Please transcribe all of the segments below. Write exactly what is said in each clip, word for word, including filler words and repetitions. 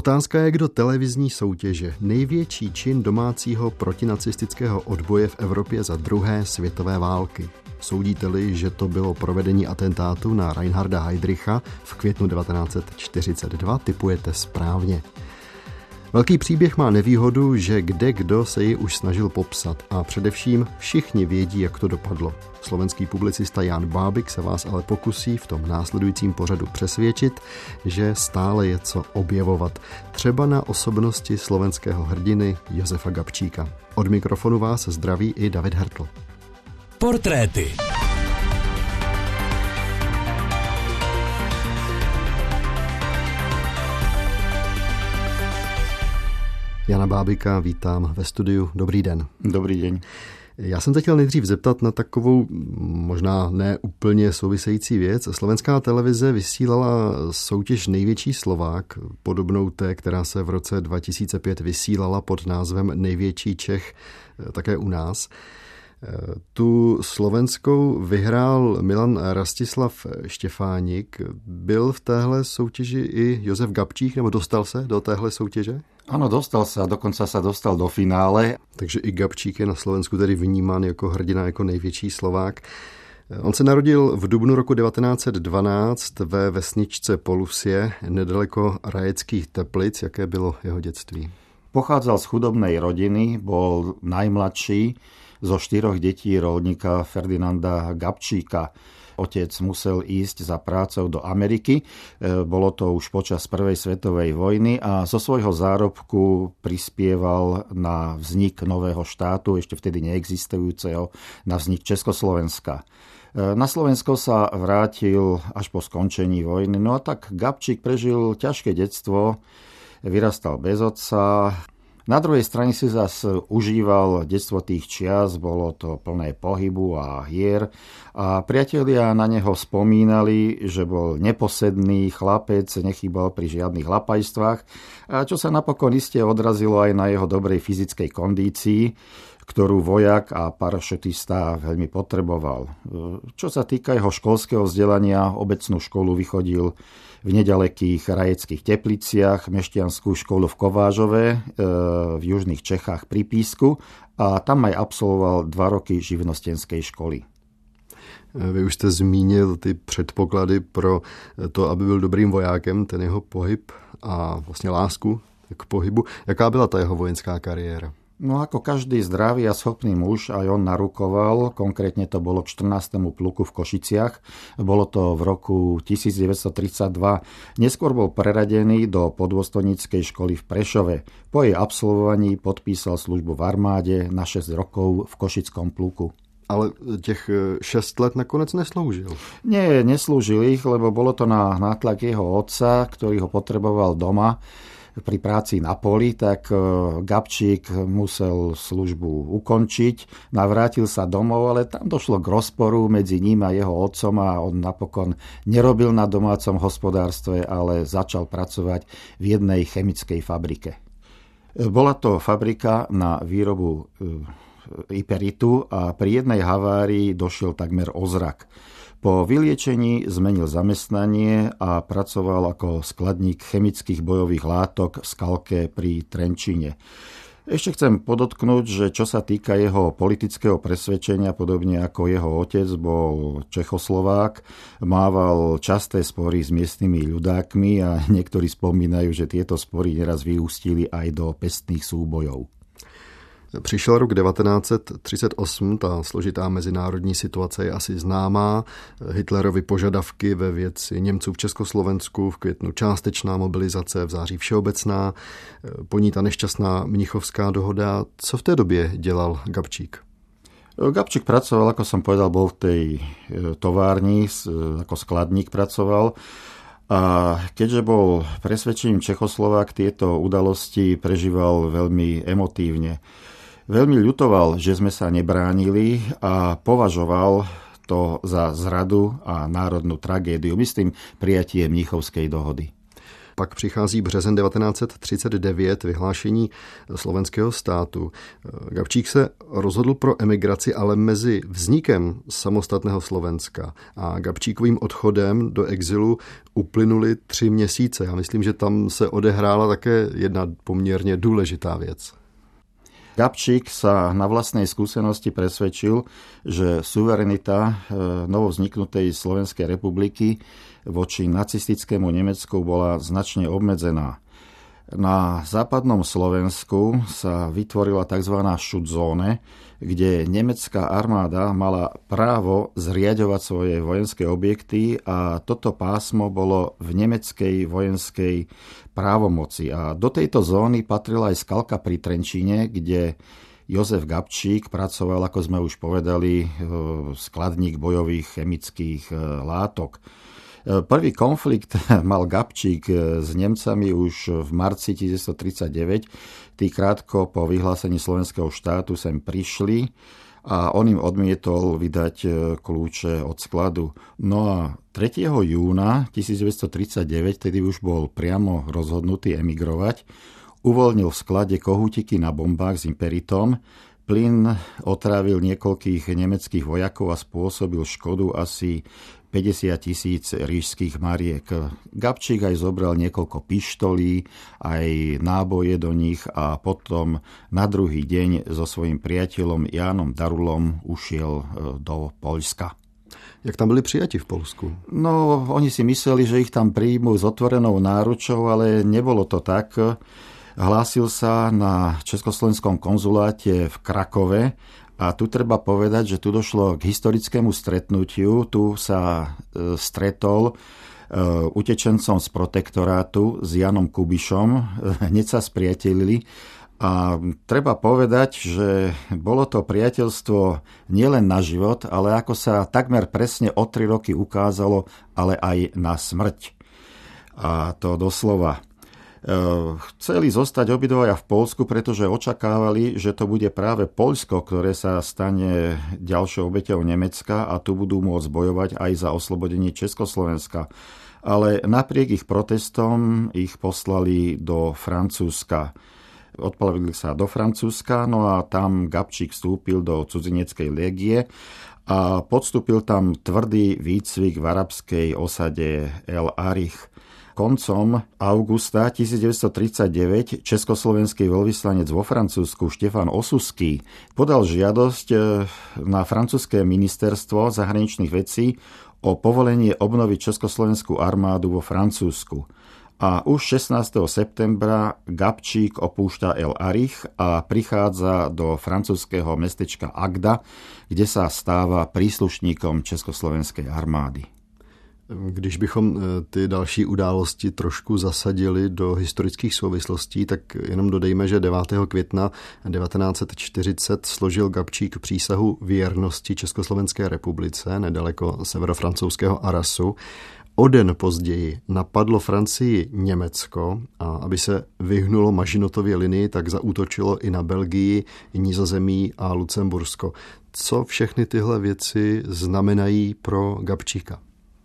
Otázka je, kdo televizní soutěže, největší čin domácího protinacistického odboje v Evropě za druhé světové války. Soudíte-li, že to bylo provedení atentátu na Reinharda Heydricha v květnu devatenáct set čtyřicet dva, tipujete správně. Velký příběh má nevýhodu, že kde kdo se ji už snažil popsat a především všichni vědí, jak to dopadlo. Slovenský publicista Jan Bábik se vás ale pokusí v tom následujícím pořadu přesvědčit, že stále je co objevovat. Třeba na osobnosti slovenského hrdiny Josefa Gabčíka. Od mikrofonu vás zdraví i David Hertl. Portréty. Jana Bábika vítám ve studiu. Dobrý den. Dobrý den. Já jsem se chtěl nejdřív zeptat na takovou možná ne úplně související věc. Slovenská televize vysílala soutěž Největší Slovák, podobnou té, která se v roce dva tisíce pět vysílala pod názvem Největší Čech také u nás. Tu slovenskou vyhrál Milan Rastislav Štefánik. Byl v téhle soutěži i Jozef Gabčík, nebo dostal se do téhle soutěže? Ano, dostal se a dokonce se dostal do finále. Takže i Gabčík je na Slovensku tedy vnímán jako hrdina, jako největší Slovák. On se narodil v dubnu roku devatenáct set dvanáct ve vesničce Polusie, nedaleko Rajeckých Teplic. Jaké bylo jeho dětství? Pochádzal z chudobnej rodiny, bol najmladší zo štyroch detí roľníka Ferdinanda Gabčíka. Otec musel ísť za prácou do Ameriky, bolo to už počas prvej svetovej vojny a zo svojho zárobku prispieval na vznik nového štátu, ešte vtedy neexistujúceho, na vznik Československa. Na Slovensko sa vrátil až po skončení vojny, no a tak Gabčík prežil ťažké detstvo, vyrastal bez otca. Na druhej strane si zas užíval detstvo tých čias, bolo to plné pohybu a hier a priatelia na neho spomínali, že bol neposedný chlapec, nechýbal pri žiadnych lapajstvách, a čo sa napokon iste odrazilo aj na jeho dobrej fyzickej kondícii, ktorú vojak a parašutista veľmi potreboval. Čo sa týka jeho školského vzdelania, obecnú školu vychodil v nedalekých Rajeckých Tepliciach, mešťanskú školu v Kovážove, v južných Čechách pri Písku a tam aj absolvoval dva roky živnostenskej školy. Vy už jste zmínil ty předpoklady pro to, aby byl dobrým vojákem, ten jeho pohyb a vlastně lásku k pohybu. Jaká byla ta jeho vojenská kariéra? No ako každý zdravý a schopný muž, aj on narukoval, konkrétne to bolo k štrnástemu pluku v Košiciach, bolo to v roku devätnásťtridsaťdva. Neskôr bol preradený do podôstojníckej školy v Prešove. Po jej absolvovaní podpísal službu v armáde na šesť rokov v Košickom pluku. Ale těch šest let nakonec nesloužil. Nie, neslúžil ich, lebo bolo to na nátlak jeho otca, ktorý ho potreboval doma pri práci na poli, tak Gabčík musel službu ukončiť, navrátil sa domov, ale tam došlo k rozporu medzi ním a jeho otcom a on napokon nerobil na domácom hospodárstve, ale začal pracovať v jednej chemickej fabrike. Bola to fabrika na výrobu iperitu a pri jednej havárii došiel takmer o zrak. Po vyliečení zmenil zamestnanie a pracoval ako skladník chemických bojových látok v Skalke pri Trenčíne. Ešte chcem podotknúť, že čo sa týka jeho politického presvedčenia, podobne ako jeho otec bol Čechoslovák, mával časté spory s miestnymi ľudákmi a niektorí spomínajú, že tieto spory neraz vyústili aj do pestných súbojov. Přišel rok devatenáct set třicet osm, ta složitá mezinárodní situace je asi známá. Hitlerovy požadavky ve věci Němců v Československu, v květnu částečná mobilizace, v září všeobecná, po ní ta nešťastná Mnichovská dohoda. Co v té době dělal Gabčík? Gabčík pracoval, ako som povedal, bol v tej továrni, ako skladník pracoval. A keďže bol presvedčením Čechoslovák, tieto udalosti prežíval veľmi emotívne. Veľmi ľutoval, že sme sa nebránili a považoval to za zradu a národnú tragédiu. Myslím, prijatie Mnichovskej dohody. Pak přichází březen devatenáct set třicet devět, vyhlášení slovenského státu. Gabčík se rozhodl pro emigraci, ale mezi vznikem samostatného Slovenska a Gabčíkovým odchodem do exilu uplynuly tři měsíce. Já myslím, že tam se odehrála také jedna poměrně důležitá věc. Gabčík sa na vlastnej skúsenosti presvedčil, že suverenita novovzniknutej Slovenskej republiky voči nacistickému Nemecku bola značne obmedzená. Na západnom Slovensku sa vytvorila tzv. Schutzone, kde nemecká armáda mala právo zriaďovať svoje vojenské objekty a toto pásmo bolo v nemeckej vojenskej právomoci. A do tejto zóny patrila aj Skalka pri Trenčíne, kde Jozef Gabčík pracoval, ako sme už povedali, skladník bojových chemických látok. Prvý konflikt mal Gabčík s Nemcami už v marci devätnásťstotridsaťdeväť. Tí krátko po vyhlásení slovenského štátu sem prišli a on im odmietol vydať kľúče od skladu. No a tretieho júna devätnásťstotridsaťdeväť, tedy už bol priamo rozhodnutý emigrovať, uvoľnil v sklade kohútiky na bombách s imperitom. Plyn otrávil niekoľkých nemeckých vojakov a spôsobil škodu asi päťdesiat tisíc ríšskych mariek. Gabčík aj zobral niekoľko pištolí, aj náboje do nich a potom na druhý deň so svojím priateľom Jánom Darulom ušiel do Poľska. Jak tam byli přijati v Polsku? No, oni si mysleli, že ich tam príjmú s otvorenou náručou, ale nebolo to tak. Hlásil sa na československom konzuláte v Krakove a tu treba povedať, že tu došlo k historickému stretnutiu. Tu sa stretol utečencom z protektorátu s Janom Kubišom. Hneď sa spriatelili a treba povedať, že bolo to priateľstvo nielen na život, ale ako sa takmer presne o tri roky ukázalo, ale aj na smrť. A to doslova. Chceli zostať obidvaja v Poľsku, pretože očakávali, že to bude práve Poľsko, ktoré sa stane ďalšou obeťou Nemecka a tu budú môcť bojovať aj za oslobodenie Československa. Ale napriek ich protestom ich poslali do Francúzska. Odplavili sa do Francúzska, no a tam Gabčík vstúpil do cudzineckej légie a podstúpil tam tvrdý výcvik v arabskej osade El Arich. Koncom augusta devätnásťstotridsaťdeväť československý veľvyslanec vo Francúzsku Štefan Osuský podal žiadosť na francúzske ministerstvo zahraničných vecí o povolenie obnoviť československú armádu vo Francúzsku. A už šestnásteho septembra Gabčík opúšťa El Arich a prichádza do francúzskeho mestečka Agda, kde sa stáva príslušníkom československej armády. Když bychom ty další události trošku zasadili do historických souvislostí, tak jenom dodejme, že devátého května devatenáct set čtyřicet složil Gabčík přísahu věrnosti Československé republice nedaleko severofrancouzského Arrasu. O den později napadlo Francii Německo a aby se vyhnulo Mažinotově linii, tak zaútočilo i na Belgii, i Nizozemí a Lucembursko. Co všechny tyhle věci znamenají pro Gabčíka?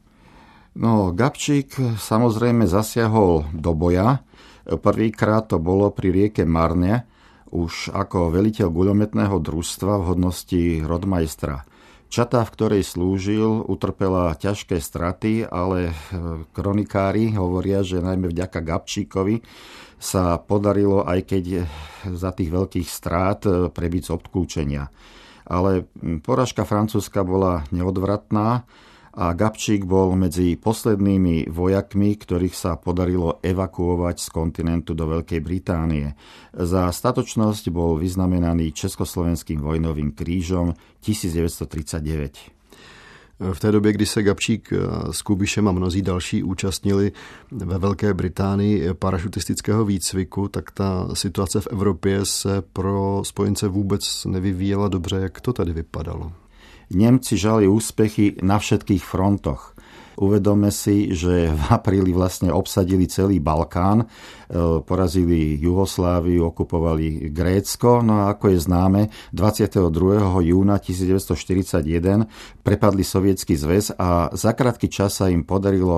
No, Gabčík samozrejme zasiahol do boja. Prvýkrát to bolo pri rieke Marne, už ako veliteľ guľometného družstva v hodnosti rodmajstra. Čata, v ktorej slúžil, utrpela ťažké straty, ale kronikári hovoria, že najmä vďaka Gabčíkovi sa podarilo, aj keď za tých veľkých strát, prebiť z obklúčenia. Ale porážka Francúzska bola neodvratná a Gabčík bol medzi poslednými vojakmi, ktorých sa podarilo evakuovať z kontinentu do Veľkej Británie. Za statočnosť bol vyznamenaný Československým vojnovým krížom devätnásťstotridsaťdeväť. V té době, kdy se Gabčík s Kubišem a mnozí další účastnili ve Velké Británii parašutistického výcviku, tak ta situace v Evropě se pro spojence vůbec nevyvíjela dobře. Jak to tady vypadalo? Nemci žali úspechy na všetkých frontoch. Uvedome si, že v apríli vlastne obsadili celý Balkán, porazili Jugosláviu, okupovali Grécko, no a ako je známe, dvadsiateho druhého júna devätnásťstoštyridsaťjeden prepadli Sovietsky zväz a za krátky čas sa im podarilo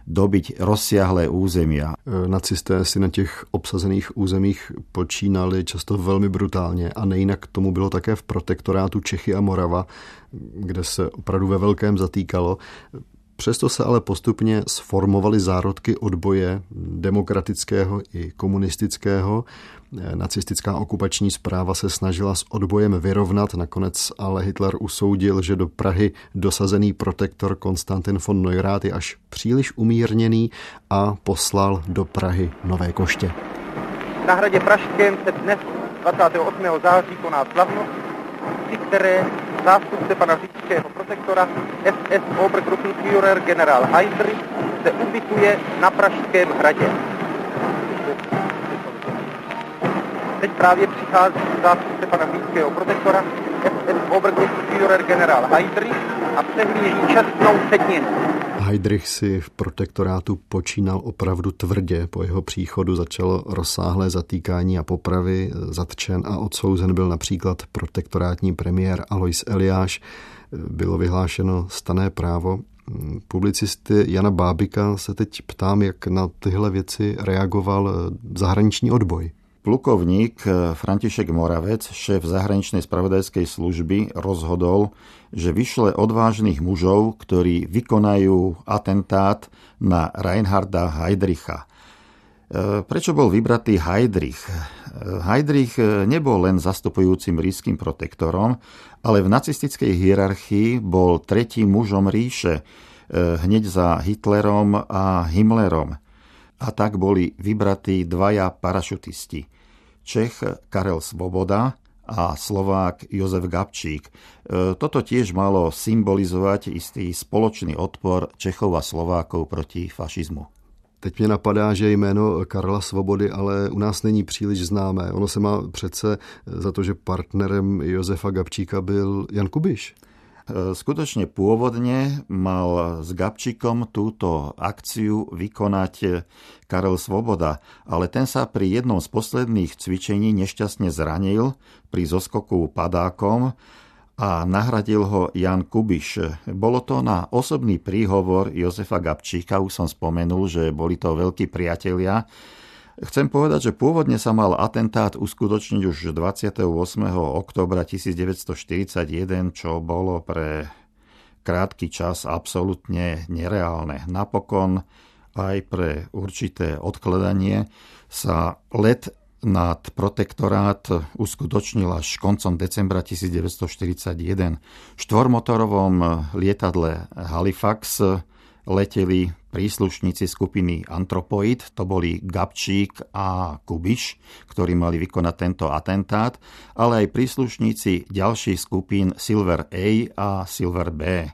dobiť rozsiahlé územia. Nacisté si na těch obsazených územích počínali často velmi brutálně a nejinak tomu bylo také v protektorátu Čechy a Morava, kde se opravdu ve velkém zatýkalo. Přesto se ale postupně sformovaly zárodky odboje demokratického i komunistického. Nacistická okupační správa se snažila s odbojem vyrovnat, nakonec ale Hitler usoudil, že do Prahy dosazený protektor Konstantin von Neurath je až příliš umírněný a poslal do Prahy nové koště. Na hradě Pražském se dnes dvacátého osmého září koná slavnost, při které zástupce pana říšského protektora es es Obergruppenführer generál Heydrich se ubytuje na Pražském hradě. Teď právě přichází zástupce pana říšského protektora es es Obergruppenführer generál Heydrich a přehlíží čestnou setinu. Heydrich si v protektorátu počínal opravdu tvrdě. Po jeho příchodu začalo rozsáhlé zatýkání a popravy. Zatčen a odsouzen byl například protektorátní premiér Alois Eliáš. Bylo vyhlášeno stanné právo. Publicisty Jana Bábika se teď ptám, jak na tyhle věci reagoval zahraniční odboj. Plukovník František Moravec, šéf zahraničnej spravodajskej služby, rozhodol, že vyšle odvážnych mužov, ktorí vykonajú atentát na Reinharda Heydricha. Prečo bol vybratý Heydrich? Heydrich nebol len zastupujúcim ríšskym protektorom, ale v nacistickej hierarchii bol tretím mužom ríše, hneď za Hitlerom a Himmlerom. A tak boli vybratí dvaja parašutisti. Čech Karel Svoboda a Slovák Jozef Gabčík. Toto tiež malo symbolizovať istý spoločný odpor Čechov a Slovákov proti fašizmu. Teď mě napadá, že jméno Karla Svobody ale u nás není příliš známé. Ono se má přece za to, že partnerem Josefa Gabčíka byl Jan Kubiš. Skutočne pôvodne mal s Gabčíkom túto akciu vykonať Karel Svoboda, ale ten sa pri jednom z posledných cvičení nešťastne zranil pri zoskoku padákom a nahradil ho Jan Kubiš. Bolo to na osobný príhovor Josefa Gabčíka, už som spomenul, že boli to veľkí priatelia. Chcem povedať, že pôvodne sa mal atentát uskutočniť už dvadsiateho ôsmeho októbra tisícdeväťstoštyridsaťjeden, čo bolo pre krátky čas absolútne nereálne. Napokon aj pre určité odkladanie sa let nad protektorát uskutočnil až koncom decembra tisícdeväťstoštyridsaťjeden. V štvormotorovom lietadle Halifax leteli príslušníci skupiny Antropoid, to boli Gabčík a Kubiš, ktorí mali vykonať tento atentát, ale aj príslušníci ďalších skupín Silver A a Silver B.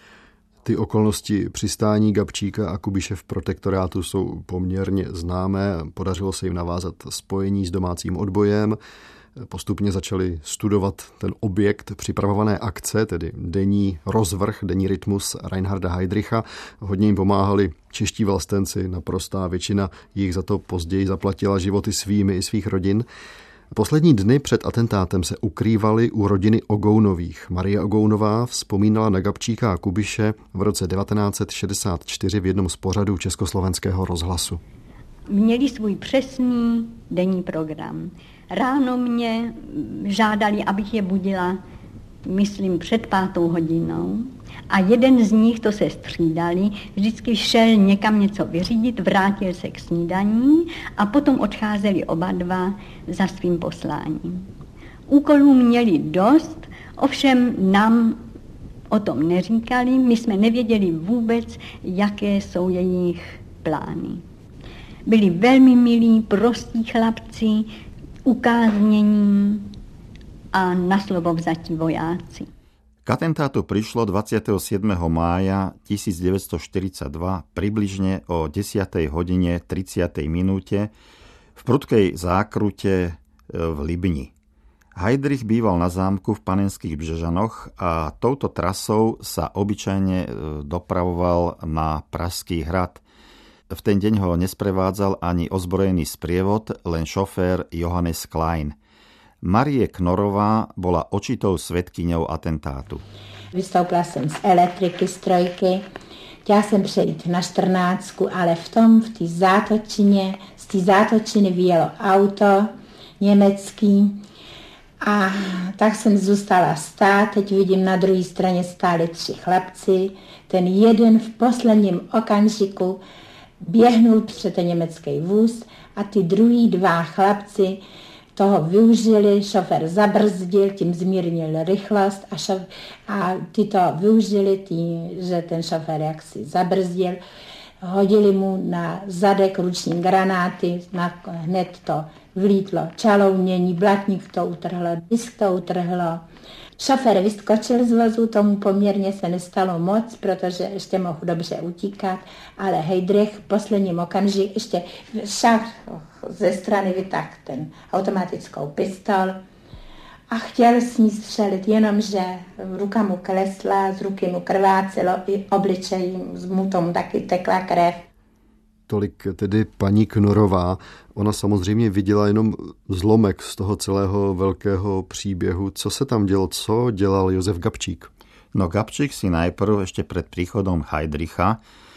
Ty okolnosti přistání Gabčíka a Kubiše v protektorátu jsou poměrně známé. Podařilo se jim navázat spojení s domácím odbojem. Postupně začali studovat ten objekt připravované akce, tedy denní rozvrh, denní rytmus Reinharda Heydricha. Hodně jim pomáhali čeští vlastenci, naprostá většina jich za to později zaplatila životy svými i svých rodin. Poslední dny před atentátem se ukrývali u rodiny Ogounových. Marie Ogounová vzpomínala na Gabčíka a Kubiše v roce devatenáct set šedesát čtyři v jednom z pořadů Československého rozhlasu. Měli svůj přesný denní program. Ráno mě žádali, abych je budila, myslím, před pátou hodinou. A jeden z nich, to se střídali, vždycky šel někam něco vyřídit, vrátil se k snídaní a potom odcházeli oba dva za svým posláním. Úkolů měli dost, ovšem nám o tom neříkali, my jsme nevěděli vůbec, jaké jsou jejich plány. Byli velmi milí, prostí chlapci, ukáznění a na slovo vzatí vojáci. K atentátu prišlo dvadsiateho siedmeho mája tisícdeväťstoštyridsaťdva približne o desiatej hodine tridsiatej minúte v prudkej zákrute v Libni. Heydrich býval na zámku v Panenských Břežanoch a touto trasou sa obyčajne dopravoval na Pražský hrad. V ten deň ho nesprevádzal ani ozbrojený sprievod, len šofér Johannes Klein. Marie Knorová bola očitou svedkyňou atentátu. Vystoupila jsem z elektriky, z trojky, Chtěla jsem přejít na čtrnáctku, ale v tom, v té zátočině, z té zátočiny vyjelo auto německý a tak jsem zůstala stát. Teď vidím, na druhé straně stáli tři chlapci. Ten jeden v posledním okamžiku běhnul před ten německý vůz a ty druhý dva chlapci toho využili, šofer zabrzdil, tím zmírnil rychlost a, šof, a ty to využili tím, že ten šofer jaksi zabrzdil, hodili mu na zadek ruční granáty, na, hned to vlítlo čalounění, blatník to utrhlo, disk to utrhlo. Šofer vyskočil z vozu, tomu poměrně se nestalo moc, protože ještě mohl dobře utíkat, ale Heydrich v posledním okamžiku ještě šach ze strany vytáhl ten automatickou pistol a chtěl s ní střelit, jenomže ruka mu klesla, z ruky mu krvácelo i obličej, mu tomu taky tekla krev. Tolik tedy paní Knorová. Ona samozřejmě viděla jenom zlomek z toho celého velkého příběhu. Co se tam dělo? Co dělal Josef Gabčík? No Gabčík si najprv ešte pred príchodom Heydricha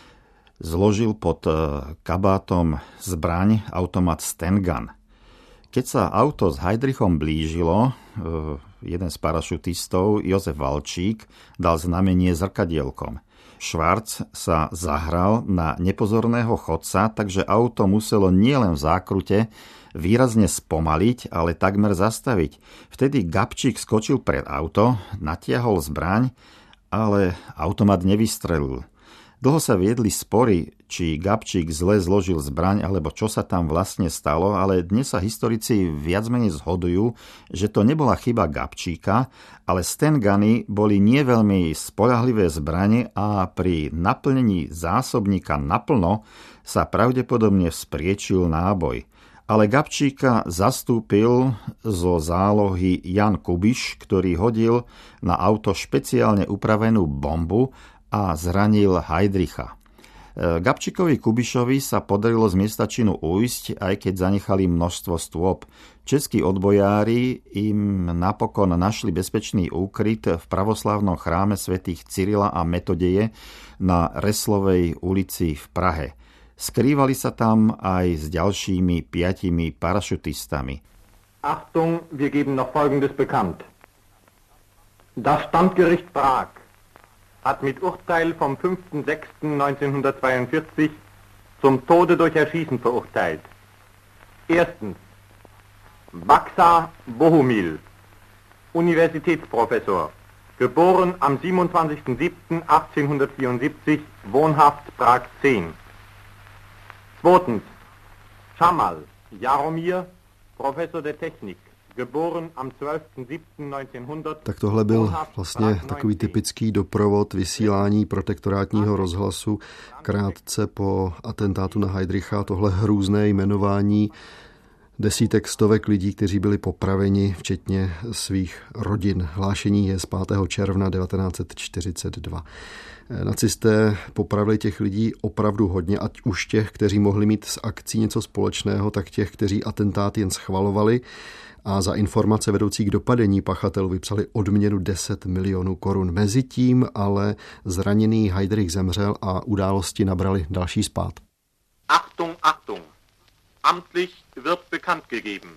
zložil pod kabátom zbraň automat Stengun. Keď sa auto s Heydrichom blížilo, jeden z parašutistov, Jozef Valčík, dal znamenie zrkadielkom. Schwarz sa zahral na nepozorného chodca, takže auto muselo nielen v zákrute výrazne spomaliť, ale takmer zastaviť. Vtedy Gabčík skočil pred auto, natiahol zbraň, ale automat nevystrelil. Dlho sa viedli spory, či Gabčík zle zložil zbraň, alebo čo sa tam vlastne stalo, ale dnes sa historici viac menej zhodujú, že to nebola chyba Gabčíka, ale Stenguny boli nie veľmi spoľahlivé zbrane a pri naplnení zásobníka naplno sa pravdepodobne vzpriečil náboj. Ale Gabčíka zastúpil zo zálohy Jan Kubiš, ktorý hodil na auto špeciálne upravenú bombu a zranil Heydricha. Gabčíkovi Kubišovi sa podarilo z miesta činu ujsť, aj keď zanechali množstvo stôp. Českí odbojári im napokon našli bezpečný úkryt v pravoslávnom chráme svätých Cyrila a Metodeje na Reslovej ulici v Prahe. Skrývali sa tam aj s ďalšími piatimi parašutistami. Achtung, wir geben noch Folgendes bekannt. Das Standgericht Prag hat mit Urteil vom fünften sechsten neunzehnhundertzweiundvierzig zum Tode durch Erschießen verurteilt. Erstens Baksa Bohumil, Universitätsprofessor, geboren am siebenundzwanzigsten siebten achtzehnhundertvierundsiebzig, wohnhaft Prag zehn. Zweitens Schamal Jaromír, Professor der Technik, geboren am zwölften siebten neunzehnhundert. Tak tohle byl vlastně takový typický doprovod vysílání protektorátního rozhlasu krátce po atentátu na Heydricha. Tohle hrůzné jmenování desítek, stovek lidí, kteří byli popraveni, včetně svých rodin. Hlášení je z pátého června devatenáct set čtyřicet dva. Nacisté popravili těch lidí opravdu hodně, ať už těch, kteří mohli mít s akcí něco společného, tak těch, kteří atentát jen schvalovali, a za informace vedoucí k dopadení pachatelů vypsali odměnu deset milionů korun. Mezitím ale zraněný Heydrich zemřel a události nabrali další spád. Achtung, Achtung! Amtlich wird bekannt gegeben.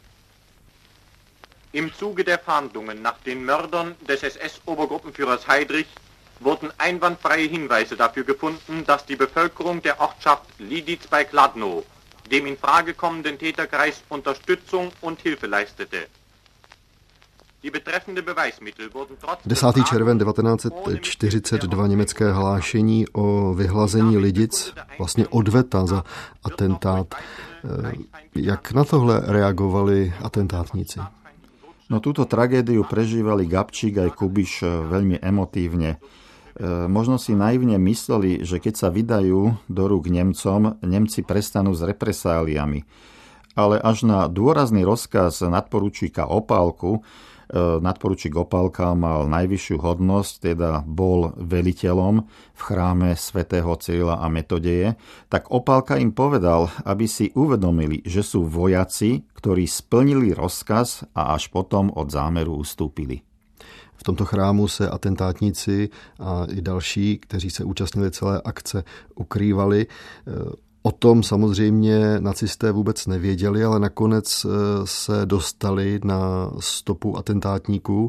Im Zuge der Fahndungen nach den Mördern des S S-Obergruppenführers Heydrich wurden einwandfreie Hinweise dafür gefunden, dass die Bevölkerung der Ortschaft Lidice bei Kladno dem in Frage kommenden Täterkreis Unterstützung und Hilfe leistete. Die betreffende Beweismittel wurden trotz desátý červen devatenáct set čtyřicet dva německé hlášení o vyhlazení Lidic, vlastně odveta za atentát. Jak na tohle reagovali atentátníci? No túto tragédiu prežívali Gabčík aj Kubiš veľmi emotívne. Možno si naivne mysleli, že keď sa vydajú do rúk Nemcom, Nemci prestanú s represáliami. Ale až na dôrazný rozkaz nadporučíka Opálku, nadporučík Opálka mal najvyššiu hodnosť, teda bol veliteľom v chráme svätého Cyrila a Metodeje, tak Opálka im povedal, aby si uvedomili, že sú vojaci, ktorí splnili rozkaz a až potom od zámeru ustúpili. V tomto chrámu se atentátníci a i další, kteří se účastnili celé akce, ukrývali. O tom samozřejmě nacisté vůbec nevěděli, ale nakonec se dostali na stopu atentátníků.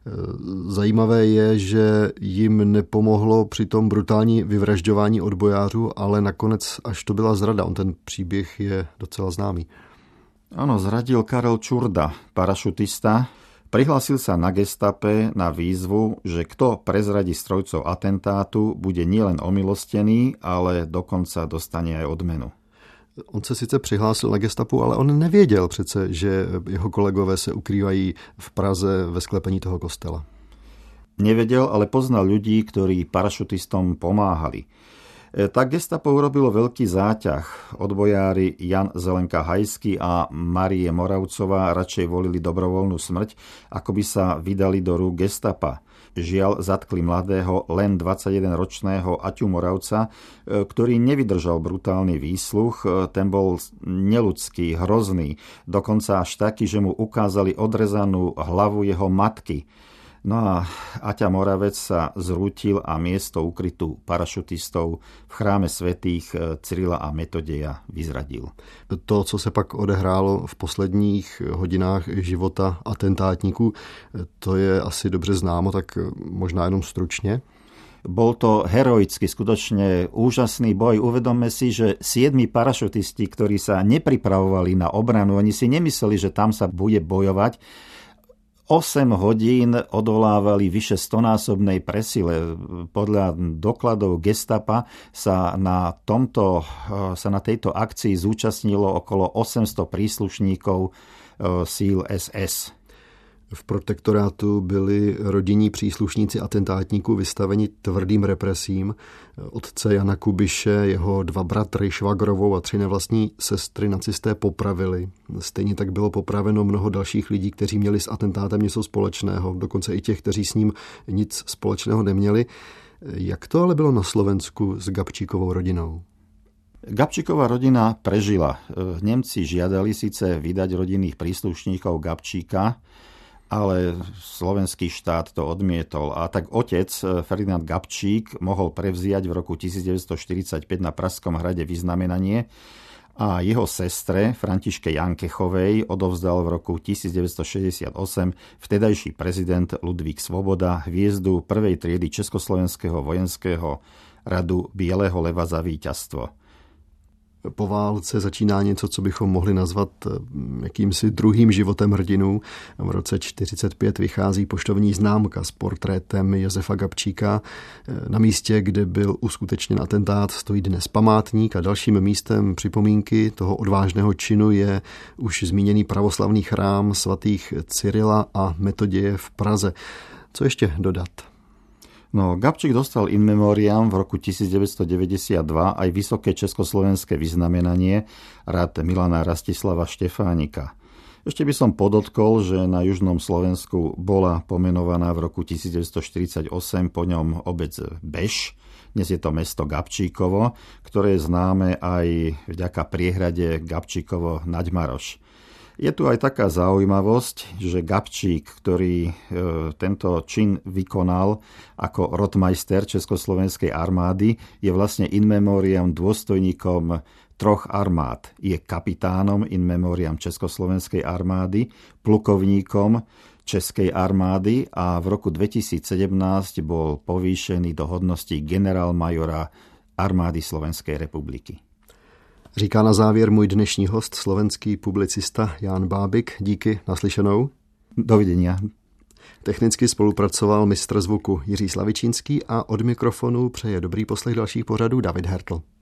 Zajímavé je, že jim nepomohlo při tom brutální vyvražďování odbojářů, ale nakonec až to byla zrada. On ten příběh je docela známý. Áno, zradil Karel Čurda, parašutista. Prihlásil sa na gestape na výzvu, že kto prezradí strojcov atentátu, bude nielen omilostený, ale dokonca dostane aj odmenu. On se sice přihlásil na gestapu, ale on nevěděl přece, že jeho kolegové se ukrývají v Praze ve sklepení toho kostela. Nevedel, ale poznal ľudí, ktorí parašutistom pomáhali. Tak gestapo urobilo veľký záťah. Odbojári Jan Zelenka Hajský a Marie Moravcová radšej volili dobrovoľnú smrť, ako by sa vydali do rúk gestapa. Žiaľ, zatkli mladého, len dvadsaťjedenročného Aťu Moravca, ktorý nevydržal brutálny výsluch. Ten bol neľudský, hrozný, dokonca až taký, že mu ukázali odrezanú hlavu jeho matky. No a Aťa Moravec sa zrútil a miesto ukrytu parašutistov v chráme svätých Cyrila a Metodeja vyzradil. To, co se pak odehrálo v posledních hodinách života atentátníků, to je asi dobře známo, tak možná jenom stručne. Bol to heroický, skutočne úžasný boj. Uvedomme si, že siedmi parašutisti, ktorí sa nepripravovali na obranu, oni si nemysleli, že tam sa bude bojovať, osem hodín odolávali vyše stonásobnej presile. Podľa dokladov gestapa sa na, tomto, sa na tejto akcii zúčastnilo okolo osemsto príslušníkov síl es es. V protektorátu byli rodinní příslušníci atentátníků vystaveni tvrdým represím. Otce Jana Kubiše, jeho dva bratry, švagrovou a tři nevlastní sestry nacisté popravili. Stejně tak bylo popraveno mnoho dalších lidí, kteří měli s atentátem něco společného, dokonce i těch, kteří s ním nic společného neměli. Jak to ale bylo na Slovensku s Gabčíkovou rodinou? Gabčíková rodina prežila. Nemci žiadali síce vydať rodinných príslušníkov Gabčíka, ale slovenský štát to odmietol. A tak otec Ferdinand Gabčík mohol prevziať v roku devätnásťstoštyridsaťpäť na Pražskom hrade vyznamenanie a jeho sestre Františke Jankechovej odovzdal v roku devätnásťstošesťdesiatosem vtedajší prezident Ludvík Svoboda hviezdu prvej triedy Československého vojenského radu Bieleho leva za víťazstvo. Po válce začíná něco, co bychom mohli nazvat jakýmsi druhým životem hrdinů. V roce čtyřicet pět vychází poštovní známka s portrétem Josefa Gabčíka. Na místě, kde byl uskutečněn atentát, stojí dnes památník a dalším místem připomínky toho odvážného činu je už zmíněný pravoslavný chrám svatých Cyrila a Metoděje v Praze. Co ještě dodat? No, Gabčík dostal in memoriam v roku devätnásťstodeväťdesiatdva aj vysoké československé vyznamenanie rad Milana Rastislava Štefánika. Ešte by som podotkol, že na južnom Slovensku bola pomenovaná v roku devätnásťstoštyridsaťosem po ňom obec Beš. Dnes je to mesto Gabčíkovo, ktoré je známe aj vďaka priehrade Gabčíkovo Naďmaroš. Je tu aj taká zaujímavosť, že Gabčík, ktorý e, tento čin vykonal ako rotmajster Československej armády, je vlastne in memoriam dôstojníkom troch armád. Je kapitánom in memoriam Československej armády, plukovníkom Českej armády a v roku dvetisícsedemnásť bol povýšený do hodnosti generálmajora armády Slovenskej republiky. Říká na závěr můj dnešní host, slovenský publicista Ján Bábik. Díky, naslyšenou. Dovidenia. Technicky spolupracoval mistr zvuku Jiří Slavičínský a od mikrofonu přeje dobrý poslech dalších pořadů David Hertl.